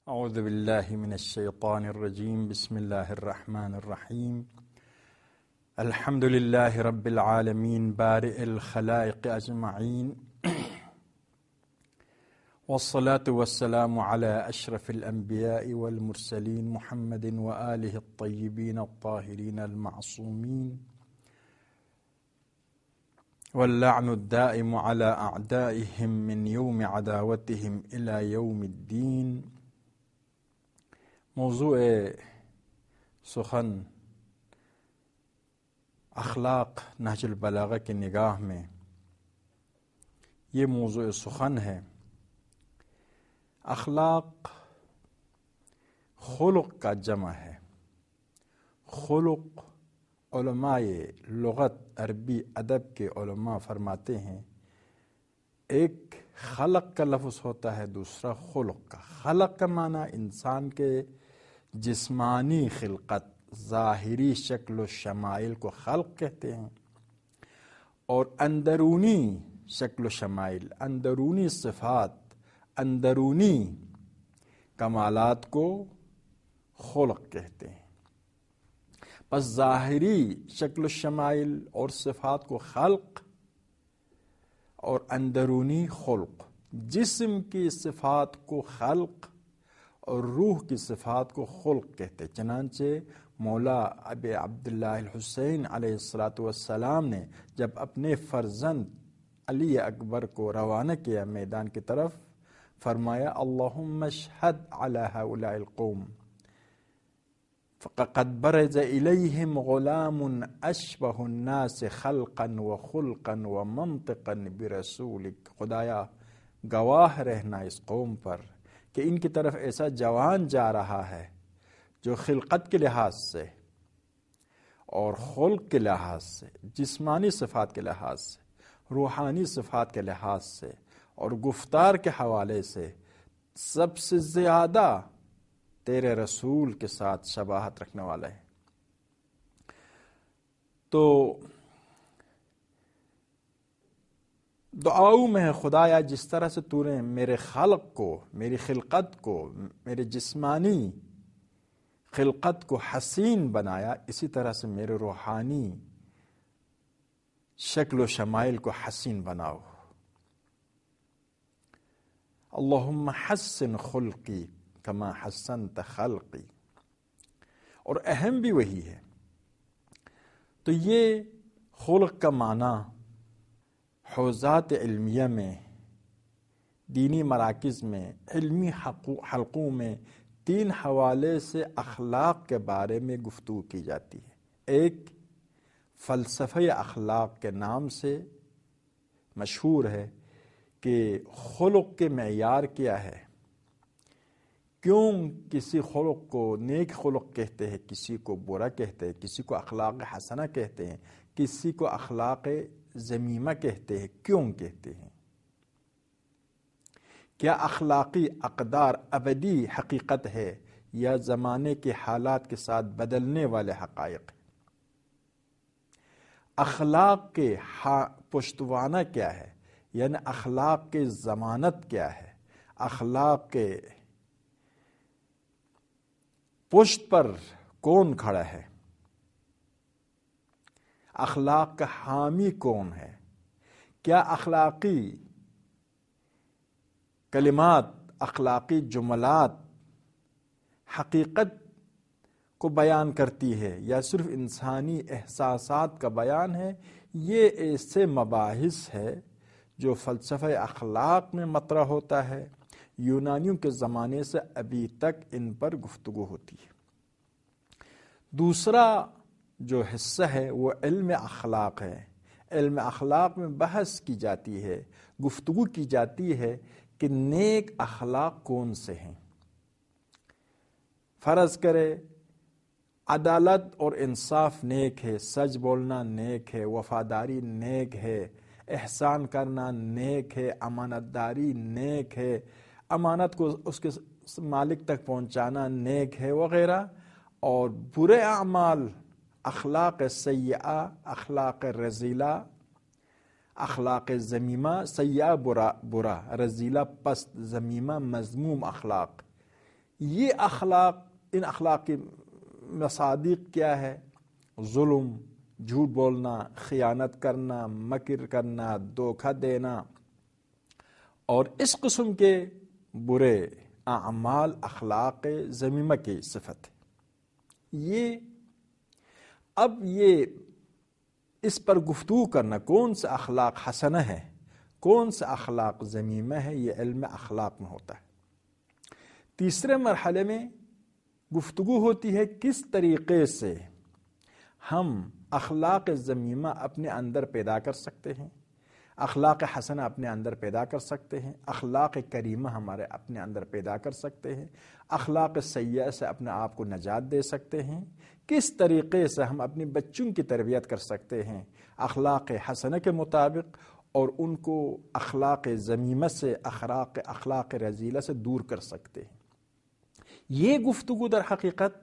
اعوذ باللہ من الشیطان الرجیم بسم اللہ الرحمن الرحیم الحمد للہ رب العالمین بارئ الخلائق اجمعین والصلاة والسلام على اشرف الانبیاء والمرسلین محمد وآلہ الطیبین الطاہرین المعصومین واللعن الدائم على اعدائهم من یوم عداوتهم الى یوم الدین۔ موضوع سخن اخلاق نہج البلاغہ کی نگاہ میں یہ موضوع سخن ہے۔ اخلاق خلق کا جمع ہے۔ خلق علماء لغت عربی ادب کے علماء فرماتے ہیں ایک خلق کا لفظ ہوتا ہے، دوسرا خلق کا۔ خلق کا معنی انسان کے جسمانی خلقت، ظاہری شکل و شمائل کو خلق کہتے ہیں، اور اندرونی شکل و شمائل، اندرونی صفات، اندرونی کمالات کو خلق کہتے ہیں۔ بس ظاہری شکل و شمائل اور صفات کو خلق اور اندرونی خلق، جسم کی صفات کو خلق اور روح کی صفات کو خلق کہتے۔ چنانچہ مولا ابی عبداللہ الحسین علیہ السلام نے جب اپنے فرزند علی اکبر کو روانہ کیا میدان کی طرف، فرمایا اللہم اشہد علی ہؤلاء القوم فقد برز الیہم غلام اشبہ الناس خلقا وخلقا ومنطقا برسولک۔ خدایا گواہ رہنا اس قوم پر کہ ان کی طرف ایسا جوان جا رہا ہے جو خلقت کے لحاظ سے اور خلق کے لحاظ سے، جسمانی صفات کے لحاظ سے، روحانی صفات کے لحاظ سے اور گفتار کے حوالے سے سب سے زیادہ تیرے رسول کے ساتھ شباہت رکھنے والا ہے۔ تو دعاؤں میں ہے خدایا جس طرح سے تو نے میرے خلق کو، میری خلقت کو، میرے جسمانی خلقت کو حسین بنایا، اسی طرح سے میرے روحانی شکل و شمائل کو حسین بناؤ۔ اللہم حسن خلقی کما حسنت خلقی۔ اور اہم بھی وہی ہے۔ تو یہ خلق کا معنی حوزات علمیہ میں، دینی مراکز میں، علمی حلقوں میں تین حوالے سے اخلاق کے بارے میں گفتگو کی جاتی ہے۔ ایک فلسفہ اخلاق کے نام سے مشہور ہے کہ خلق کے معیار کیا ہے، کیوں کسی خلق کو نیک خلق کہتے ہیں، کسی کو برا کہتے ہیں، کسی کو اخلاق حسنہ کہتے ہیں، کسی کو اخلاق ذمیمہ کہتے ہیں، کیوں کہتے ہیں؟ کیا اخلاقی اقدار ابدی حقیقت ہے یا زمانے کے حالات کے ساتھ بدلنے والے حقائق؟ اخلاق کے پشتوانہ کیا ہے، یعنی اخلاق کے ضمانت کیا ہے، اخلاق کے پشت پر کون کھڑا ہے، اخلاق کا حامی کون ہے؟ کیا اخلاقی کلمات، اخلاقی جملات حقیقت کو بیان کرتی ہے یا صرف انسانی احساسات کا بیان ہے؟ یہ ایسے مباحث ہے جو فلسفہ اخلاق میں مطرح ہوتا ہے۔ یونانیوں کے زمانے سے ابھی تک ان پر گفتگو ہوتی ہے۔ دوسرا جو حصہ ہے وہ علم اخلاق ہے۔ علم اخلاق میں بحث کی جاتی ہے، گفتگو کی جاتی ہے کہ نیک اخلاق کون سے ہیں۔ فرض کرے عدالت اور انصاف نیک ہے، سچ بولنا نیک ہے، وفاداری نیک ہے، احسان کرنا نیک ہے، امانت داری نیک ہے، امانت کو اس کے مالک تک پہنچانا نیک ہے وغیرہ، اور برے اعمال، اخلاق سیئہ، اخلاق رذیلہ، اخلاق ذمیمہ، سیئہ برا، رذیلہ پست، ذمیمہ مذموم اخلاق، یہ اخلاق، ان اخلاقی مصادیق کیا ہے؟ ظلم، جھوٹ بولنا، خیانت کرنا، مکر کرنا، دھوکہ دینا اور اس قسم کے برے اعمال اخلاق ذمیمہ کی صفت ہے۔ یہ اس پر گفتگو کرنا کون سا اخلاق حسنہ ہے، کون سا اخلاق ذمیمہ ہے، یہ علم اخلاق میں ہوتا ہے۔ تیسرے مرحلے میں گفتگو ہوتی ہے کس طریقے سے ہم اخلاق ذمیمہ اپنے اندر پیدا کر سکتے ہیں، اخلاق حسنہ اپنے اندر پیدا کر سکتے ہیں، اخلاق کریمہ ہمارے اپنے اندر پیدا کر سکتے ہیں، اخلاق سیئہ سے اپنے آپ کو نجات دے سکتے ہیں، کس طریقے سے ہم اپنی بچوں کی تربیت کر سکتے ہیں اخلاق حسنہ کے مطابق اور ان کو اخلاق ذمیمہ سے، اخلاق رذیلہ سے دور کر سکتے ہیں۔ یہ گفتگو در حقیقت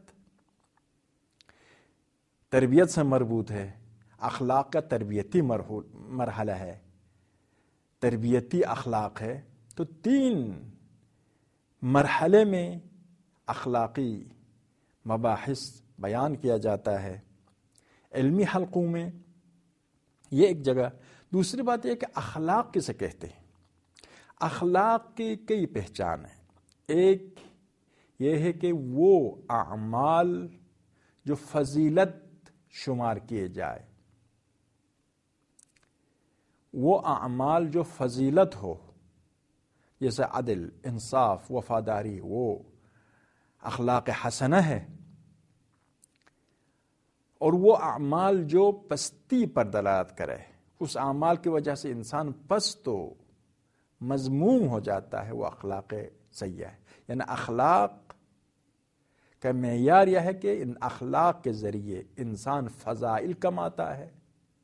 تربیت سے مربوط ہے، اخلاق کا تربیتی مرحلہ ہے، تربیتی اخلاق ہے۔ تو 3 مرحلے میں اخلاقی مباحث بیان کیا جاتا ہے علمی حلقوں میں، یہ ایک جگہ۔ دوسری بات یہ کہ اخلاق کسے کہتے ہیں؟ اخلاق کی کئی پہچان ہیں۔ ایک یہ ہے کہ وہ اعمال جو فضیلت شمار کیے جائے، وہ اعمال جو فضیلت ہو، جیسے عدل، انصاف، وفاداری، وہ اخلاق حسنہ ہے۔ اور وہ اعمال جو پستی پر دلالت کرے، اس اعمال کی وجہ سے انسان پست و مذموم ہو جاتا ہے، وہ اخلاق سیئہ ہے۔ یعنی اخلاق کا معیار یہ ہے کہ ان اخلاق کے ذریعے انسان فضائل کماتا ہے،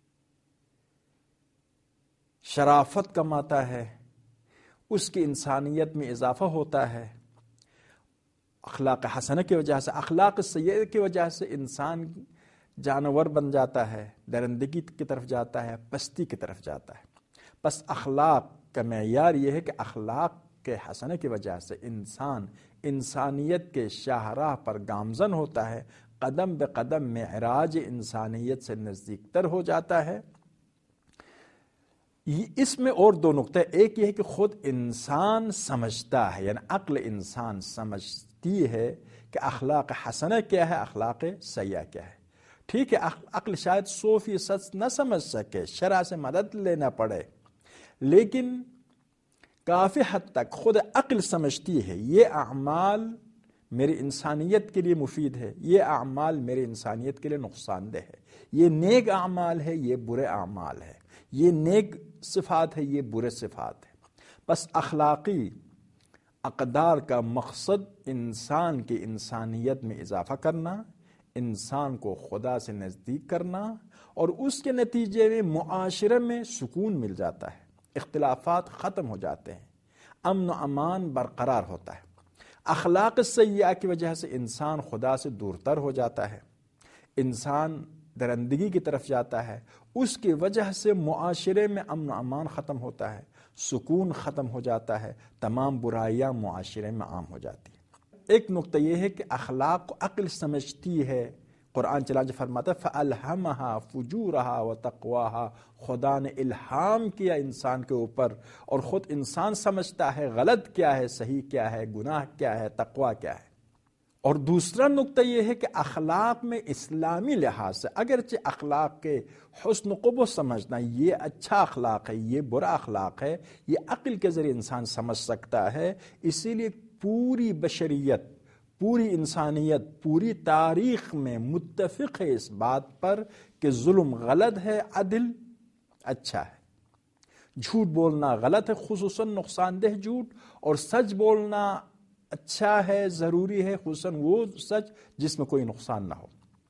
شرافت کماتا ہے، اس کی انسانیت میں اضافہ ہوتا ہے۔ اخلاق حسنہ کی وجہ سے، اخلاق سیئہ کی وجہ سے انسان جانور بن جاتا ہے، درندگی کی طرف جاتا ہے، پستی کی طرف جاتا ہے۔ بس اخلاق کا معیار یہ ہے کہ اخلاق کے حسنہ کی وجہ سے انسان انسانیت کے شاہراہ پر گامزن ہوتا ہے، قدم بے قدم معراج انسانیت سے نزدیک تر ہو جاتا ہے۔ اس میں اور 2 نقطے، ایک یہ ہے کہ خود انسان سمجھتا ہے، یعنی عقل انسان سمجھتی ہے کہ اخلاق حسنہ کیا ہے، اخلاق سیئہ کیا ہے۔ ٹھیک ہے، عقل شاید 100% نہ سمجھ سکے، شرع سے مدد لینا پڑے، لیکن کافی حد تک خود عقل سمجھتی ہے یہ اعمال میری انسانیت کے لیے مفید ہے، یہ اعمال میری انسانیت کے لیے نقصان دہ ہے، یہ نیک اعمال ہے، یہ برے اعمال ہے، یہ نیک صفات ہے، یہ برے صفات ہے۔ بس اخلاقی اقدار کا مقصد انسان کی انسانیت میں اضافہ کرنا، انسان کو خدا سے نزدیک کرنا، اور اس کے نتیجے میں معاشرے میں سکون مل جاتا ہے، اختلافات ختم ہو جاتے ہیں، امن و امان برقرار ہوتا ہے۔ اخلاق سیئہ کی وجہ سے انسان خدا سے دور تر ہو جاتا ہے، انسان درندگی کی طرف جاتا ہے، اس کی وجہ سے معاشرے میں امن و امان ختم ہوتا ہے، سکون ختم ہو جاتا ہے، تمام برائیاں معاشرے میں عام ہو جاتی ہیں۔ ایک نقطہ یہ ہے کہ اخلاق کو عقل سمجھتی ہے، قرآن چنانچہ فرماتا ہے فَأَلْهَمَهَا فُجُورَهَا وَتَقْوَاهَا، خدا نے الہام کیا انسان کے اوپر، اور خود انسان سمجھتا ہے غلط کیا ہے، صحیح کیا ہے، گناہ کیا ہے، تقوی کیا ہے۔ اور دوسرا نقطہ یہ ہے کہ اخلاق میں اسلامی لحاظ سے اگرچہ اخلاق کے حسن و قبح سمجھنا، یہ اچھا اخلاق ہے، یہ برا اخلاق ہے، یہ عقل کے ذریعے انسان سمجھ سکتا ہے، اسی لیے پوری بشریت، پوری انسانیت، پوری تاریخ میں متفق ہے اس بات پر کہ ظلم غلط ہے، عدل اچھا ہے، جھوٹ بولنا غلط ہے، خصوصاً نقصان دہ جھوٹ، اور سچ بولنا اچھا ہے، ضروری ہے، خصوصاً وہ سچ جس میں کوئی نقصان نہ ہو۔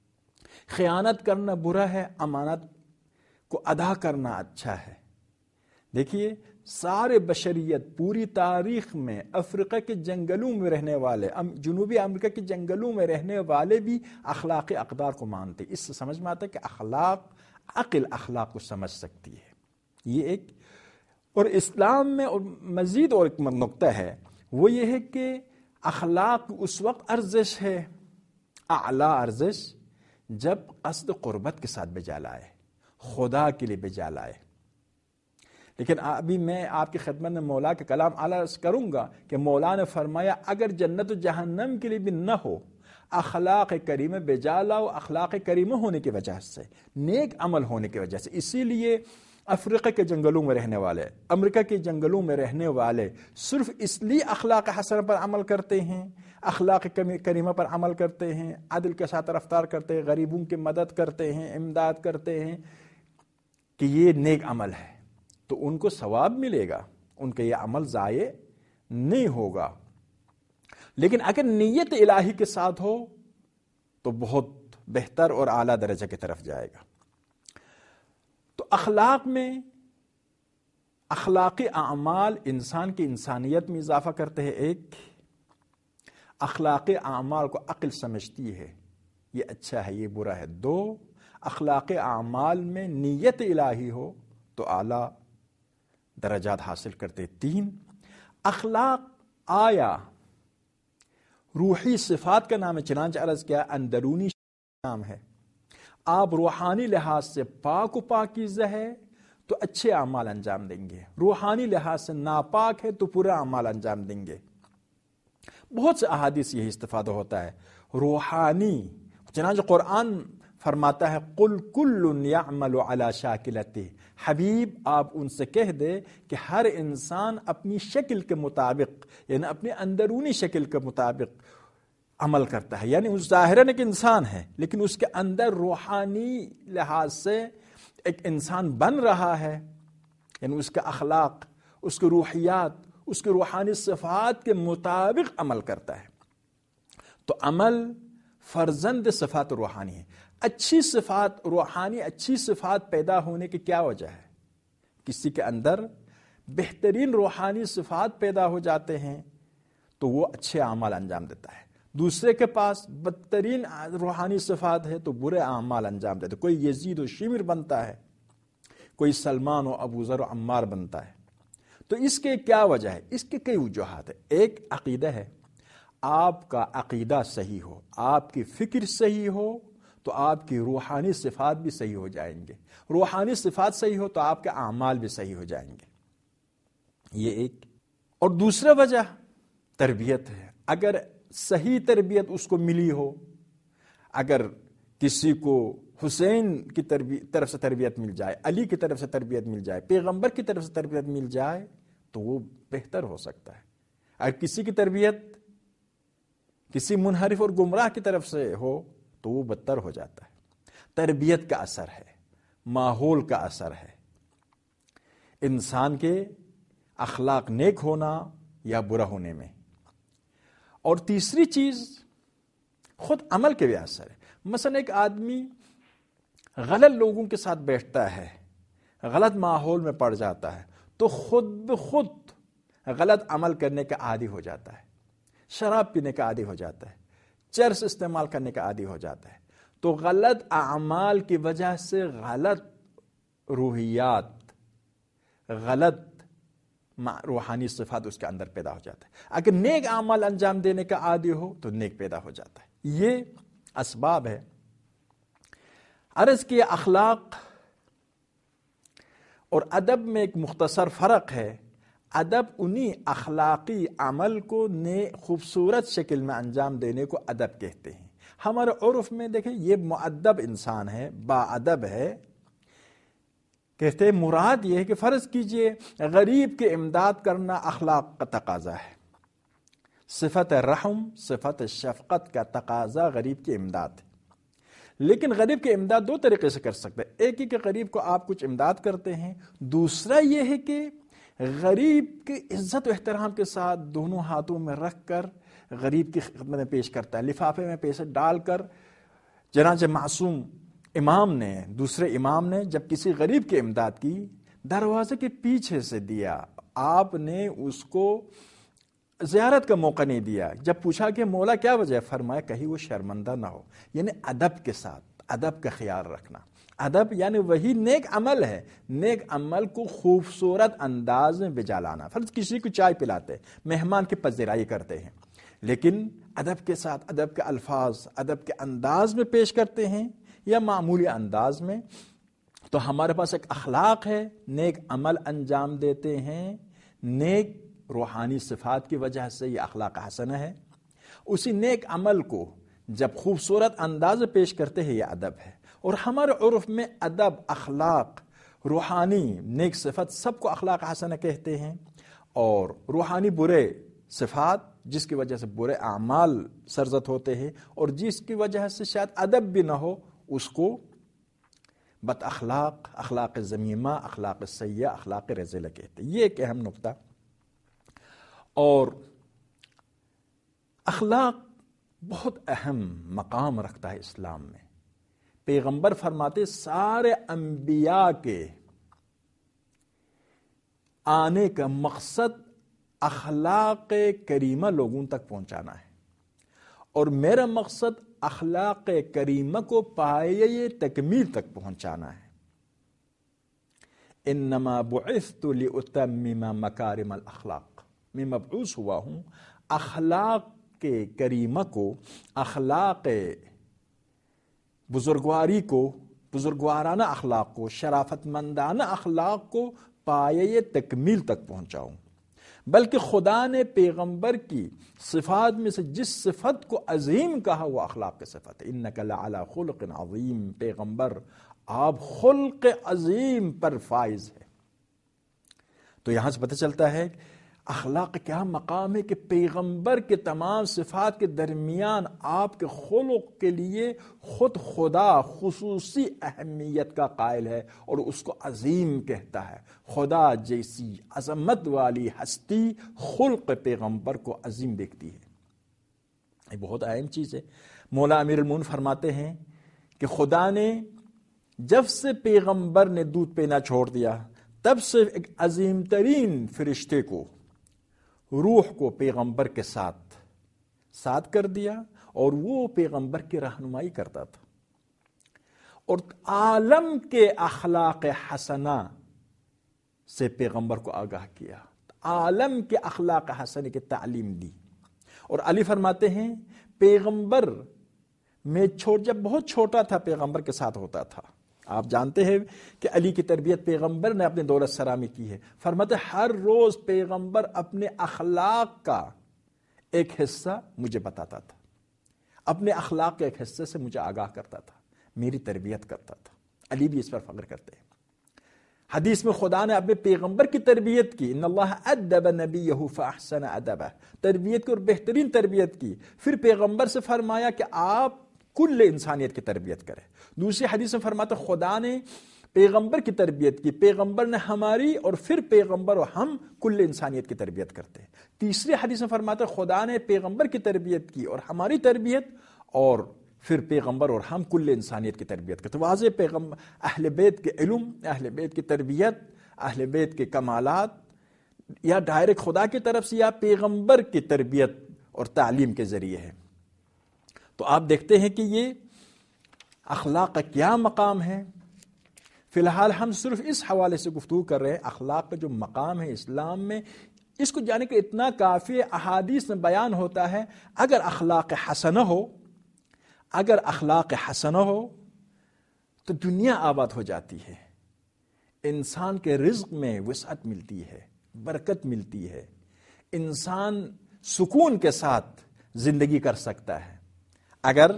خیانت کرنا برا ہے، امانت کو ادا کرنا اچھا ہے۔ دیکھیے سارے بشریت پوری تاریخ میں افریقہ کے جنگلوں میں رہنے والے، جنوبی امریکہ کے جنگلوں میں رہنے والے بھی اخلاقی اقدار کو مانتے، اس سے سمجھ میں آتا ہے کہ عقل اخلاق کو سمجھ سکتی ہے۔ یہ ایک، اور اسلام میں اور مزید اور ایک نقطہ ہے، وہ یہ ہے کہ اخلاق اس وقت ارزش ہے، اعلیٰ ارزش، جب قصد قربت کے ساتھ بجا لائے، خدا کے لیے بجا لائے۔ لیکن ابھی میں آپ کی خدمت میں مولا کا کلام عرض کروں گا کہ مولا نے فرمایا اگر جنت و جہنم کے لیے بھی نہ ہو، اخلاق کریمہ بجا لاؤ، اخلاق کریمہ ہونے کی وجہ سے، نیک عمل ہونے کی وجہ سے۔ اسی لیے افریقہ کے جنگلوں میں رہنے والے، امریکہ کے جنگلوں میں رہنے والے صرف اس لیے اخلاق حسنہ پر عمل کرتے ہیں، اخلاق کریمہ پر عمل کرتے ہیں، عدل کے ساتھ رفتار کرتے ہیں، غریبوں کی مدد کرتے ہیں، امداد کرتے ہیں، کہ یہ نیک عمل ہے، تو ان کو ثواب ملے گا، ان کا یہ عمل ضائع نہیں ہوگا۔ لیکن اگر نیت الہی کے ساتھ ہو تو بہت بہتر اور اعلیٰ درجہ کی طرف جائے گا۔ تو اخلاق میں، اخلاقی اعمال انسان کی انسانیت میں اضافہ کرتے ہیں۔ ایک، اخلاقی اعمال کو عقل سمجھتی ہے، یہ اچھا ہے، یہ برا ہے۔ دو، اخلاقی اعمال میں نیت الہی ہو تو اعلیٰ درجات حاصل کرتے۔ تین، اخلاق آیا روحی صفات کا نام ہے، چنانچہ عرض کیا اندرونی نام ہے۔ آپ روحانی لحاظ سے پاک و پاکیزہ ہے تو اچھے اعمال انجام دیں گے، روحانی لحاظ سے ناپاک ہے تو پورا اعمال انجام دیں گے۔ بہت سے احادیث یہی استفادہ ہوتا ہے، روحانی، چنانچہ قرآن فرماتا ہے قل کل یعمل علی شاکلتہ، حبیب آپ ان سے کہہ دے کہ ہر انسان اپنی شکل کے مطابق، یعنی اپنی اندرونی شکل کے مطابق عمل کرتا ہے، یعنی اس ظاہراً ایک انسان ہے لیکن اس کے اندر روحانی لحاظ سے ایک انسان بن رہا ہے، یعنی اس کے اخلاق، اس کے روحیات، اس کے روحانی صفات کے مطابق عمل کرتا ہے۔ تو عمل فرزند صفات روحانی ہے۔ اچھی صفات روحانی، اچھی صفات پیدا ہونے کی کیا وجہ ہے؟ کسی کے اندر بہترین روحانی صفات پیدا ہو جاتے ہیں تو وہ اچھے اعمال انجام دیتا ہے۔ دوسرے کے پاس بدترین روحانی صفات ہے تو برے اعمال انجام دیتے۔ کوئی یزید و شمر بنتا ہے، کوئی سلمان و ابو ذر و عمار بنتا ہے۔ تو اس کے کیا وجہ ہے؟ اس کے کئی وجوہات ہیں۔ ایک عقیدہ ہے، آپ کا عقیدہ صحیح ہو، آپ کی فکر صحیح ہو تو آپ کی روحانی صفات بھی صحیح ہو جائیں گے، روحانی صفات صحیح ہو تو آپ کے اعمال بھی صحیح ہو جائیں گے، یہ ایک۔ اور دوسرا وجہ تربیت ہے۔ اگر صحیح تربیت اس کو ملی ہو، اگر کسی کو حسین کی طرف سے تربیت مل جائے، علی کی طرف سے تربیت مل جائے، پیغمبر کی طرف سے تربیت مل جائے تو وہ بہتر ہو سکتا ہے۔ اگر کسی کی تربیت کسی منحرف اور گمراہ کی طرف سے ہو تو وہ بدتر ہو جاتا ہے۔ تربیت کا اثر ہے، ماحول کا اثر ہے، انسان کے اخلاق نیک ہونا یا برا ہونے میں۔ اور تیسری چیز خود عمل کے بھی اثر ہے۔ مثلا ایک آدمی غلط لوگوں کے ساتھ بیٹھتا ہے، غلط ماحول میں پڑ جاتا ہے تو خود بخود غلط عمل کرنے کا عادی ہو جاتا ہے، شراب پینے کا عادی ہو جاتا ہے، چرس استعمال کرنے کا عادی ہو جاتا ہے۔ تو غلط اعمال کی وجہ سے غلط روحیات، غلط روحانی صفات اس کے اندر پیدا ہو جاتا ہے۔ اگر نیک اعمال انجام دینے کا عادی ہو تو نیک پیدا ہو جاتا ہے۔ یہ اسباب ہے۔ عرض کیا اخلاق اور ادب میں ایک مختصر فرق ہے۔ ادب انہی اخلاقی عمل کو خوبصورت شکل میں انجام دینے کو ادب کہتے ہیں۔ ہمارے عرف میں دیکھیں یہ مؤدب انسان ہے، با ادب ہے، کہتے ہیں مراد یہ ہے کہ فرض کیجئے غریب کی امداد کرنا اخلاق کا تقاضا ہے، صفت رحم، صفت شفقت کا تقاضا غریب کی امداد ہے۔ لیکن غریب کی امداد دو طریقے سے کر سکتے ہیں۔ ایک ہی کہ غریب کو آپ کچھ امداد کرتے ہیں، دوسرا یہ ہے کہ غریب کی عزت و احترام کے ساتھ دونوں ہاتھوں میں رکھ کر غریب کی خدمت میں پیش کرتا ہے، لفافے میں پیسے ڈال کر۔ چنانچہ معصوم امام نے، دوسرے امام نے جب کسی غریب کی امداد کی، دروازے کے پیچھے سے دیا، آپ نے اس کو زیارت کا موقع نہیں دیا۔ جب پوچھا کہ مولا کیا وجہ ہے، فرمایا کہیں وہ شرمندہ نہ ہو، یعنی ادب کے ساتھ، ادب کا خیال رکھنا۔ ادب یعنی وہی نیک عمل ہے، نیک عمل کو خوبصورت انداز میں بجا لانا۔ فرض کسی کو چائے پلاتے، مہمان کی پذیرائی کرتے ہیں، لیکن ادب کے ساتھ ادب کے الفاظ ادب کے انداز میں پیش کرتے ہیں یا معمولی انداز میں، تو ہمارے پاس ایک اخلاق ہے، نیک عمل انجام دیتے ہیں، نیک روحانی صفات کی وجہ سے یہ اخلاق حسنہ ہے۔ اسی نیک عمل کو جب خوبصورت انداز میں پیش کرتے ہیں یہ ادب ہے۔ اور ہمارے عرف میں ادب، اخلاق، روحانی نیک صفت سب کو اخلاق حسنہ کہتے ہیں، اور روحانی برے صفات جس کی وجہ سے برے اعمال سرزد ہوتے ہیں اور جس کی وجہ سے شاید ادب بھی نہ ہو، اس کو بد اخلاق، اخلاق ذمیمہ، اخلاق سیئہ، اخلاق رذیلہ کہتے ہیں۔ یہ ایک اہم نقطہ۔ اور اخلاق بہت اہم مقام رکھتا ہے اسلام میں۔ پیغمبر فرماتے سارے انبیاء کے آنے کا مقصد اخلاق کریمہ لوگوں تک پہنچانا ہے، اور میرا مقصد اخلاق کریمہ کو پایۂ تکمیل تک پہنچانا ہے۔ انما بعثت لاتمم مکارم الاخلاق، میں مبعوث ہوا ہوں اخلاق کے کریمہ کو، اخلاق بزرگواری کو، بزرگوارانہ اخلاق کو، شرافت مندانہ اخلاق کو پایۂ تکمیل تک پہنچاؤں۔ بلکہ خدا نے پیغمبر کی صفات میں سے جس صفت کو عظیم کہا وہ اخلاق کی صفت ہے۔ انک لعلی خلق عظیم، پیغمبر آپ خلق عظیم پر فائز ہے۔ تو یہاں سے پتہ چلتا ہے اخلاق کیا مقام ہے کہ پیغمبر کے تمام صفات کے درمیان آپ کے خلق کے لیے خود خدا خصوصی اہمیت کا قائل ہے اور اس کو عظیم کہتا ہے۔ خدا جیسی عظمت والی ہستی خلق پیغمبر کو عظیم دیکھتی ہے۔ یہ بہت اہم چیز ہے۔ مولا امیر المومنین فرماتے ہیں کہ خدا نے جب سے پیغمبر نے دودھ پینا چھوڑ دیا تب سے ایک عظیم ترین فرشتے کو، روح کو پیغمبر کے ساتھ کر دیا، اور وہ پیغمبر کی رہنمائی کرتا تھا، اور عالم کے اخلاق حسنہ سے پیغمبر کو آگاہ کیا، عالم کے اخلاق حسنہ کی تعلیم دی۔ اور علی فرماتے ہیں پیغمبر میں جب بہت چھوٹا تھا پیغمبر کے ساتھ ہوتا تھا۔ آپ جانتے ہیں کہ علی کی تربیت پیغمبر نے اپنے دولت سرا میں کی ہے۔ فرماتے ہر روز پیغمبر اپنے اخلاق کا ایک حصہ مجھے بتاتا تھا، اپنے اخلاق کے ایک حصے سے مجھے آگاہ کرتا تھا، میری تربیت کرتا تھا۔ علی بھی اس پر فخر کرتے ہیں۔ حدیث میں خدا نے اپنے پیغمبر کی تربیت کی، ان اللہ ادب نبیہ فاحسن ادبہ، تربیت کی اور بہترین تربیت کی۔ پھر پیغمبر سے فرمایا کہ آپ کل انسانیت کی تربیت کریں۔ دوسری حدیث میں فرماتا خدا نے پیغمبر کی تربیت کی، پیغمبر نے ہماری، اور پھر پیغمبر اور ہم کل انسانیت کی تربیت کرتے ہیں۔ تیسری حدیث میں فرماتا خدا نے پیغمبر کی تربیت کی اور ہماری تربیت، اور پھر پیغمبر اور ہم کل انسانیت کی تربیت کرتے ہیں۔ واضح اہل بیت کے علم، اہل بیت کی تربیت، اہل بیت کے کمالات یا ڈائریکٹ خدا کی طرف سے یا پیغمبر کی تربیت اور تعلیم کے ذریعے ہے۔ تو آپ دیکھتے ہیں کہ یہ اخلاق کا کیا مقام ہے۔ فی الحال ہم صرف اس حوالے سے گفتگو کر رہے ہیں، اخلاق کا جو مقام ہے اسلام میں، اس کو جانے کہ اتنا کافی ہے۔ احادیث میں بیان ہوتا ہے اگر اخلاق حسنہ ہو، اگر اخلاق حسنہ ہو تو دنیا آباد ہو جاتی ہے، انسان کے رزق میں وسعت ملتی ہے، برکت ملتی ہے، انسان سکون کے ساتھ زندگی کر سکتا ہے۔ اگر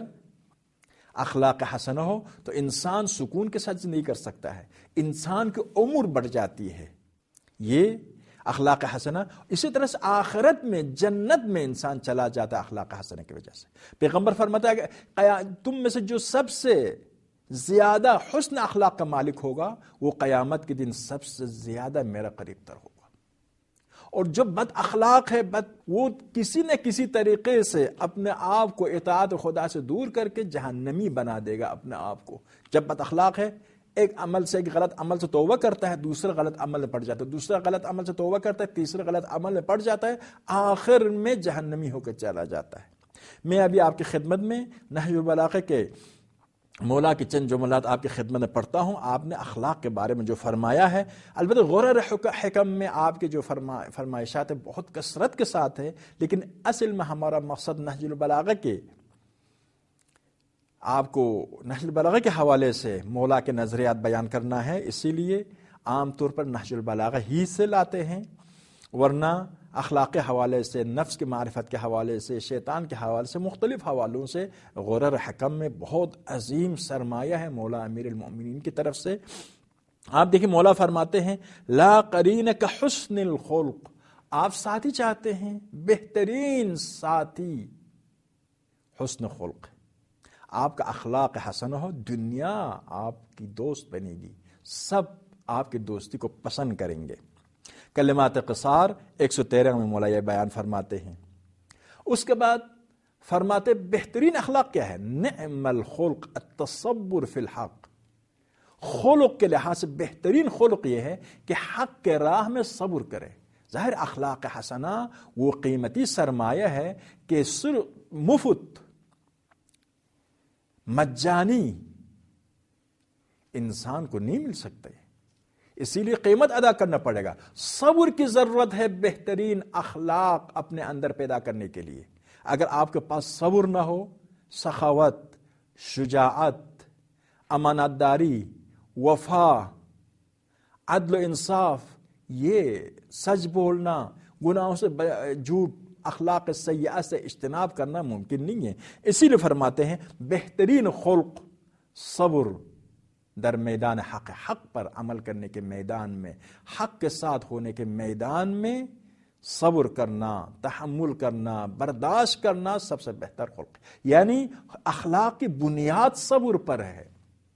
اخلاق حسنہ ہو تو انسان سکون کے ساتھ زندگی کر سکتا ہے، انسان کی عمر بڑھ جاتی ہے۔ یہ اخلاق حسنہ، اسی طرح سے آخرت میں جنت میں انسان چلا جاتا ہے اخلاق حسنہ کی وجہ سے۔ پیغمبر فرماتا ہے کہ تم میں سے جو سب سے زیادہ حسن اخلاق کا مالک ہوگا وہ قیامت کے دن سب سے زیادہ میرا قریب تر ہوگا، اور جو بد اخلاق ہے وہ کسی نہ کسی طریقے سے اپنے آپ کو اطاعت خدا سے دور کر کے جہنمی بنا دے گا اپنے آپ کو۔ جب بد اخلاق ہے، ایک عمل سے، ایک غلط عمل سے توبہ کرتا ہے، دوسرا غلط عمل میں پڑ جاتا ہے، دوسرا غلط عمل سے توبہ کرتا ہے، تیسرا غلط عمل میں پڑ جاتا ہے، آخر میں جہنمی ہو کے چلا جاتا ہے۔ میں ابھی آپ کی خدمت میں نہج البلاغہ کے مولا کی چند جملات آپ کی خدمت میں پڑھتا ہوں. آپ نے اخلاق کے بارے میں جو فرمایا ہے، البتہ غرر حکم میں آپ کے جو فرمائشات ہیں بہت کثرت کے ساتھ ہے، لیکن اصل میں ہمارا مقصد نہج البلاغہ کے آپ کو نہج البلاغہ کے حوالے سے مولا کے نظریات بیان کرنا ہے. اسی لیے عام طور پر نہج البلاغہ ہی سے لاتے ہیں، ورنہ اخلاق کے حوالے سے، نفس کی معرفت کے حوالے سے، شیطان کے حوالے سے، مختلف حوالوں سے غرر حکم میں بہت عظیم سرمایہ ہے مولا امیر المؤمنین کی طرف سے. آپ دیکھیں مولا فرماتے ہیں لا قرین کا حسن الخلق. آپ ساتھی چاہتے ہیں، بہترین ساتھی حسن خلق. آپ کا اخلاق حسن ہو، دنیا آپ کی دوست بنے گی، سب آپ کی دوستی کو پسند کریں گے. کلمات قصار 113 میں مولا یہ بیان فرماتے ہیں. اس کے بعد فرماتے بہترین اخلاق کیا ہے؟ نعم الخلق التصبر فی الحق. خلق کے لحاظ سے بہترین خلق یہ ہے کہ حق کے راہ میں صبر کرے. ظاہر اخلاق حسنہ وہ قیمتی سرمایہ ہے کہ صرف مفت مجانی انسان کو نہیں مل سکتے، اسی لیے قیمت ادا کرنا پڑے گا. صبر کی ضرورت ہے بہترین اخلاق اپنے اندر پیدا کرنے کے لیے. اگر آپ کے پاس صبر نہ ہو، سخاوت، شجاعت، امانت داری، وفا، عدل و انصاف، یہ سچ بولنا، گناہوں سے جھوٹ، اخلاق سیئہ سے اجتناب کرنا ممکن نہیں ہے. اسی لیے فرماتے ہیں بہترین خلق صبر در میدان حق پر عمل کرنے کے میدان میں، حق کے ساتھ ہونے کے میدان میں صبر کرنا، تحمل کرنا، برداشت کرنا سب سے بہتر خلق. یعنی اخلاق کی بنیاد صبر پر ہے.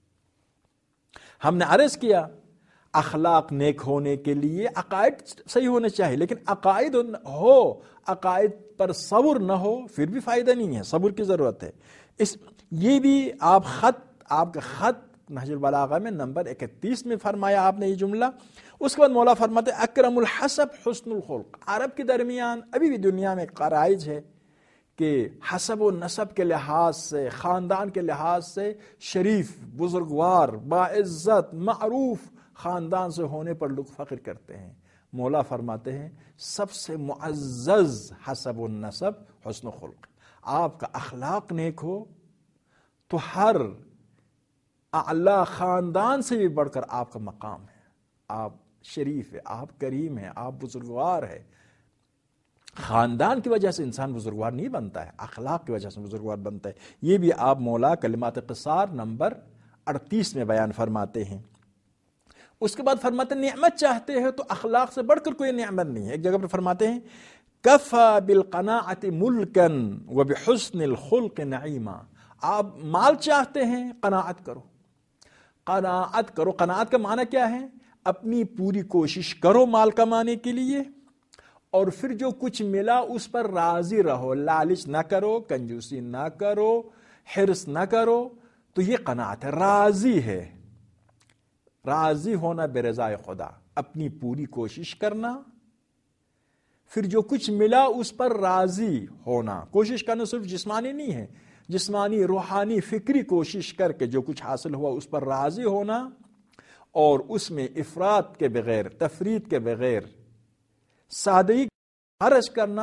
ہم نے عرض کیا اخلاق نیک ہونے کے لیے عقائد صحیح ہونے چاہیے، لیکن عقائد ہو، عقائد پر صبر نہ ہو پھر بھی فائدہ نہیں ہے. صبر کی ضرورت ہے. یہ بھی آپ کا خط نہج البلاغہ میں نمبر 31 میں فرمایا آپ نے یہ جملہ. اس کے بعد مولا فرماتے اکرم الحسب حسن الخلق. عرب کے درمیان ابھی بھی دنیا میں رائج ہے کہ حسب و نسب کے لحاظ سے، خاندان کے لحاظ سے شریف، بزرگوار، باعزت، معروف خاندان سے ہونے پر لوگ فخر کرتے ہیں. مولا فرماتے ہیں سب سے معزز حسب النسب حسن خلق. آپ کا اخلاق نیک ہو تو ہر اعلی خاندان سے بھی بڑھ کر آپ کا مقام ہے. آپ شریف ہے، آپ کریم ہے، آپ بزرگوار ہے. خاندان کی وجہ سے انسان بزرگوار نہیں بنتا ہے، اخلاق کی وجہ سے بزرگوار بنتا ہے. یہ بھی آپ مولا کلمات قصار نمبر 38 میں بیان فرماتے ہیں. اس کے بعد فرماتے ہیں نعمت چاہتے ہیں تو اخلاق سے بڑھ کر کوئی نعمت نہیں ہے. ایک جگہ پر فرماتے ہیں کفا بالقناعت ملکن وبحسن الخلق نعیما. آپ مال چاہتے ہیں، قناعت کرو، قناعت کرو. قناعت کا معنی کیا ہے؟ اپنی پوری کوشش کرو مال کمانے کے لیے، اور پھر جو کچھ ملا اس پر راضی رہو. لالچ نہ کرو، کنجوسی نہ کرو، حرص نہ کرو. تو یہ قناعت ہے، راضی ہے. راضی ہونا برضائے خدا، اپنی پوری کوشش کرنا، پھر جو کچھ ملا اس پر راضی ہونا. کوشش کرنا صرف جسمانی نہیں ہے، جسمانی، روحانی، فکری کوشش کر کے جو کچھ حاصل ہوا اس پر راضی ہونا، اور اس میں افراط کے بغیر، تفریط کے بغیر، سادگی خرچ کرنا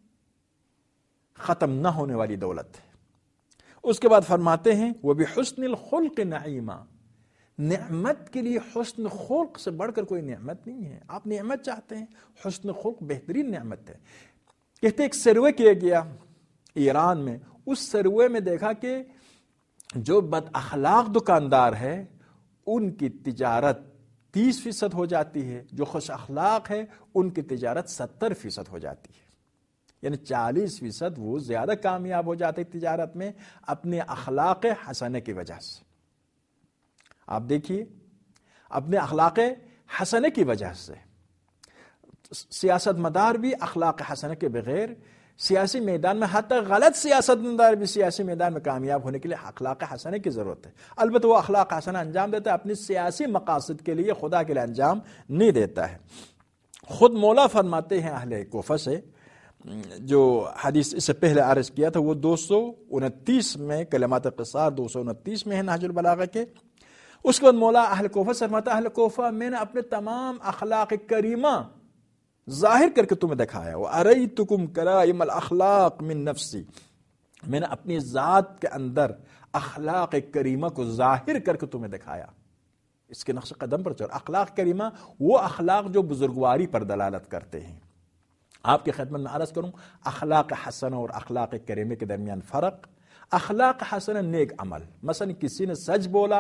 ختم نہ ہونے والی دولت ہے. اس کے بعد فرماتے ہیں وہ بھی حسن الخلق نعیما. نعمت کے لیے حسن خلق سے بڑھ کر کوئی نعمت نہیں ہے. آپ نعمت چاہتے ہیں، حسن خلق بہترین نعمت ہے. کہتے ایک سروے کیا گیا ایران میں. اس سروے میں دیکھا کہ جو بد اخلاق دکاندار ہے ان کی تجارت 30% ہو جاتی ہے، جو خوش اخلاق ہے ان کی تجارت 70% ہو جاتی ہے. یعنی 40% وہ زیادہ کامیاب ہو جاتے تجارت میں اپنے اخلاق حسنہ کی وجہ سے. آپ دیکھیے اپنے اخلاق حسنہ کی وجہ سے سیاست مدار بھی اخلاق حسنہ کے بغیر سیاسی میدان میں، حتی غلط سیاست مدار بھی سیاسی میدان میں کامیاب ہونے کے لیے اخلاق حسنہ کی ضرورت ہے. البتہ وہ اخلاق حسنہ انجام دیتا ہے اپنی سیاسی مقاصد کے لیے، خدا کے لیے انجام نہیں دیتا ہے. خود مولا فرماتے ہیں اہل کوفہ سے جو حدیث اس سے پہلے عرض کیا تھا وہ 229 میں، کلمات قصار 229 میں ہے نہج البلاغہ کے. اس کے بعد مولا اہل کوفہ سے فرماتا ہے اہل کوفہ میں نے اپنے تمام اخلاق کریمہ ظاہر کر کے تمہیں دکھایا. وَأَرَيْتُكُمْ كَرَائِمَ الْأَخْلَاقِ مِن نَفْسِي، میں نے اپنی ذات کے اندر اخلاق کریمہ کو ظاہر کر کے تمہیں دکھایا. اس کے نقش قدم پر چل. اخلاق کریمہ وہ اخلاق جو بزرگواری پر دلالت کرتے ہیں. آپ کی خدمت میں عرض کروں اخلاق حسنہ اور اخلاق کریمہ کے درمیان فرق. اخلاق حسنہ نیک عمل، مثلا کسی نے سچ بولا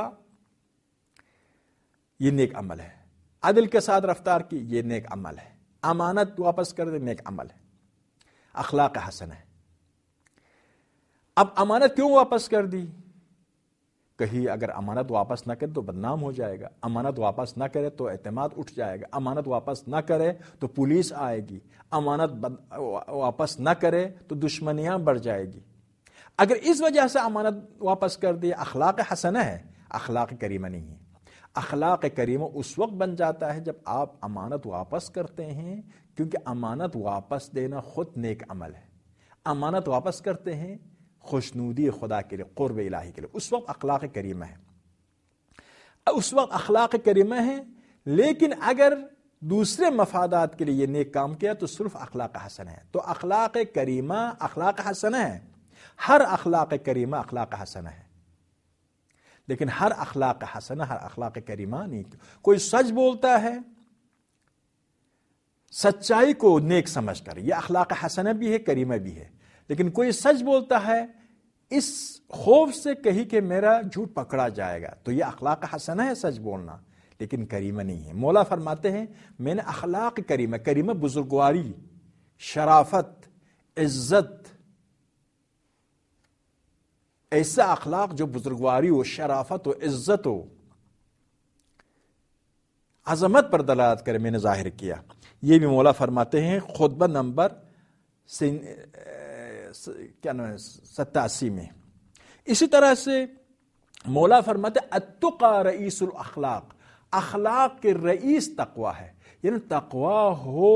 یہ نیک عمل ہے، عدل کے ساتھ رفتار کی یہ نیک عمل ہے، امانت واپس کر دے نیک عمل ہے، اخلاق حسنہ ہے. اب امانت کیوں واپس کر دی؟ کہیں اگر امانت واپس نہ کرے تو بدنام ہو جائے گا، امانت واپس نہ کرے تو اعتماد اٹھ جائے گا، امانت واپس نہ کرے تو پولیس آئے گی، امانت واپس نہ کرے تو دشمنیاں بڑھ جائے گی. اگر اس وجہ سے امانت واپس کر دی، اخلاق حسنہ ہے، اخلاق کریمہ نہیں ہے. اخلاق کریمہ اس وقت بن جاتا ہے جب آپ امانت واپس کرتے ہیں، کیونکہ امانت واپس دینا خود نیک عمل ہے. امانت واپس کرتے ہیں خوشنودی خدا کے لیے، قرب الہی کے لیے، اس وقت اخلاق کریمہ ہے. اس وقت اخلاق کریمہ ہے. لیکن اگر دوسرے مفادات کے لیے یہ نیک کام کیا تو صرف اخلاق حسنہ ہے. تو اخلاق کریمہ اخلاق حسنہ ہے، ہر اخلاق کریمہ اخلاق حسنہ ہے، لیکن ہر اخلاق حسنہ ہر اخلاق کریمہ نہیں. کوئی سچ بولتا ہے سچائی کو نیک سمجھ کر، یہ اخلاق حسنہ بھی ہے کریمہ بھی ہے. لیکن کوئی سچ بولتا ہے اس خوف سے کہیں کہ میرا جھوٹ پکڑا جائے گا، تو یہ اخلاق حسنہ ہے سچ بولنا، لیکن کریمہ نہیں ہے. مولا فرماتے ہیں میں نے اخلاق کریمہ، کریمہ بزرگواری، شرافت، عزت، ایسا اخلاق جو بزرگواری و شرافت و عزت و عظمت پر دلالت کرے میں نے ظاہر کیا. یہ بھی مولا فرماتے ہیں خطبہ نمبر 87 میں. اسی طرح سے مولا فرماتے اتقی رئیس الاخلاق، اخلاق کے رئیس تقوی ہے. یعنی تقوی ہو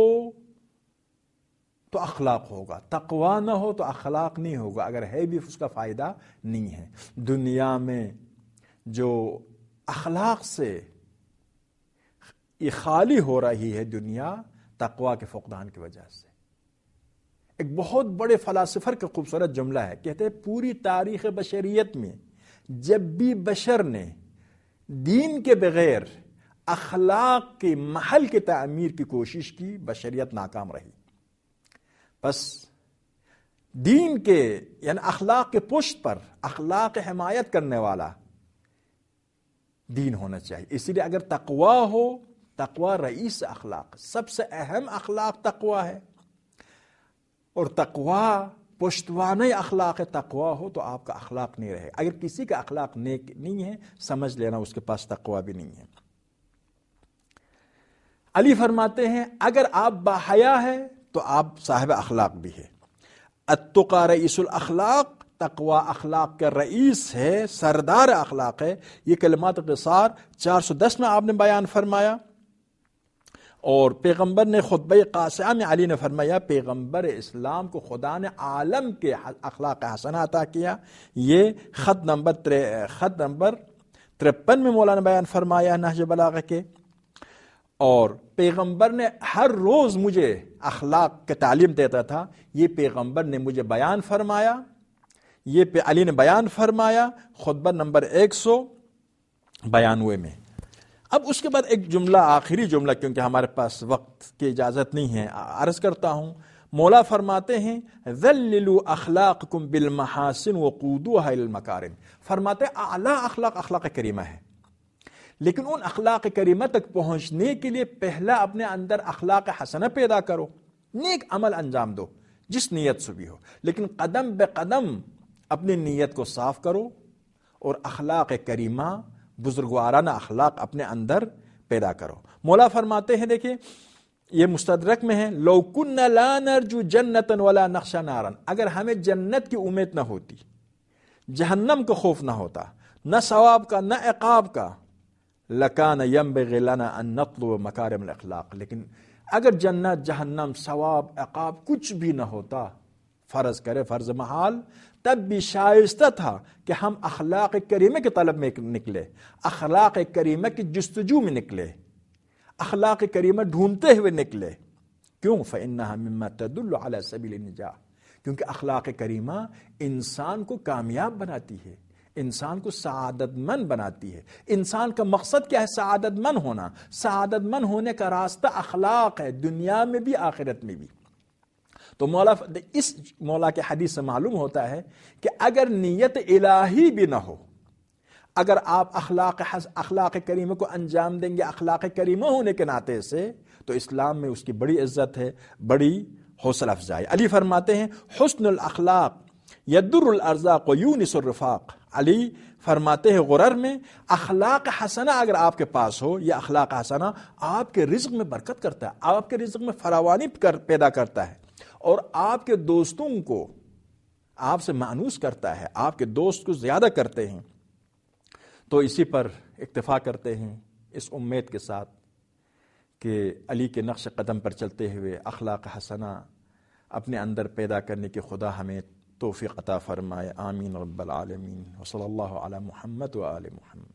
تو اخلاق ہوگا، تقوی نہ ہو تو اخلاق نہیں ہوگا، اگر ہے بھی اس کا فائدہ نہیں ہے. دنیا میں جو اخلاق سے یہ خالی ہو رہی ہے دنیا، تقوی کے فقدان کی وجہ سے. ایک بہت بڑے فلاسفر کا خوبصورت جملہ ہے، کہتے ہیں پوری تاریخ بشریت میں جب بھی بشر نے دین کے بغیر اخلاق کے محل کی تعمیر کی کوشش کی، بشریت ناکام رہی. بس دین کے یعنی اخلاق کے پشت پر اخلاق حمایت کرنے والا دین ہونا چاہیے. اسی لیے اگر تقوی ہو، تقوی رئیس اخلاق، سب سے اہم اخلاق تقوی ہے، اور تقوی پشتوانہ اخلاق تقوی ہو تو آپ کا اخلاق نہیں رہے. اگر کسی کا اخلاق نیک نہیں ہے سمجھ لینا اس کے پاس تقوی بھی نہیں ہے. علی فرماتے ہیں اگر آپ باحیا ہے تو آپ صاحب اخلاق بھی ہے. اتقی رئیس الاخلاق، تقوی اخلاق کا رئیس ہے، سردار اخلاق ہے. یہ کلمات قصار 410 میں آپ نے بیان فرمایا. اور پیغمبر نے خطبہ قاسعہ میں علی نے فرمایا پیغمبر اسلام کو خدا نے عالم کے اخلاق حسنہ عطا کیا. یہ خط نمبر 53 میں مولانا بیان فرمایا نہج بلاغہ کے. اور پیغمبر نے ہر روز مجھے اخلاق کی تعلیم دیتا تھا، یہ پیغمبر نے مجھے بیان فرمایا، یہ علی نے بیان فرمایا خطبہ نمبر 192 میں. اب اس کے بعد ایک جملہ، آخری جملہ، کیونکہ ہمارے پاس وقت کی اجازت نہیں ہے، عرض کرتا ہوں. مولا فرماتے ہیں ذللوا اخلاقکم بالمحاسن وقودوها الى المکارم. فرماتے اعلی اخلاق اخلاق کریمہ ہے، لیکن ان اخلاق کریمہ تک پہنچنے کے لیے پہلا اپنے اندر اخلاق حسنہ پیدا کرو، نیک عمل انجام دو جس نیت سے بھی ہو، لیکن قدم بے قدم اپنی نیت کو صاف کرو اور اخلاق کریمہ، بزرگوارانہ اخلاق اپنے اندر پیدا کرو. مولا فرماتے ہیں، دیکھیں یہ مستدرک میں ہے، لو کنا لا نرجو جنتا ولا نخشى نارا، اگر ہمیں جنت کی امید نہ ہوتی، جہنم کا خوف نہ ہوتا، نہ ثواب کا نہ عقاب کا، لکان ينبغي لنا ان نطلب مکارم الاخلاق، لیکن اگر جنت جہنم ثواب عقاب کچھ بھی نہ ہوتا، فرض کرے فرض محال، تب بھی شائستہ تھا کہ ہم اخلاق کریمہ کی طلب میں نکلے، اخلاق کریمہ کی جستجو میں نکلے، اخلاق کریمہ ڈھونڈتے ہوئے نکلے۔ کیوں؟ فَإِنَّهَا مِمَّا تَدُلُّ عَلَى سَبِيلِ النِّجَاةِ، کیونکہ اخلاق کریمہ انسان کو کامیاب بناتی ہے، انسان کو سعادت مند بناتی ہے۔ انسان کا مقصد کیا ہے؟ سعادت مند ہونا۔ سعادت مند ہونے کا راستہ اخلاق ہے، دنیا میں بھی آخرت میں بھی۔ تو اس مولا کے حدیث سے معلوم ہوتا ہے کہ اگر نیت الہی بھی نہ ہو، اگر آپ اخلاق کریمہ کو انجام دیں گے اخلاق کریمہ ہونے کے ناطے سے، تو اسلام میں اس کی بڑی عزت ہے، بڑی حوصلہ افزائی۔ علی فرماتے ہیں حسن الاخلاق یدر الارزاق یونس الرفاق۔ علی فرماتے ہیں غرر میں اخلاق حسنہ اگر آپ کے پاس ہو، یہ اخلاق حسنہ آپ کے رزق میں برکت کرتا ہے، آپ کے رزق میں فراوانی پیدا کرتا ہے، اور آپ کے دوستوں کو آپ سے مانوس کرتا ہے، آپ کے دوست کو زیادہ کرتے ہیں۔ تو اسی پر اکتفا کرتے ہیں، اس امید کے ساتھ کہ علی کے نقش قدم پر چلتے ہوئے اخلاق حسنہ اپنے اندر پیدا کرنے کی خدا ہمیں توفیق عطا فرمائے۔ آمین رب العالمین، وصلی اللہ علی محمد و آل محمد۔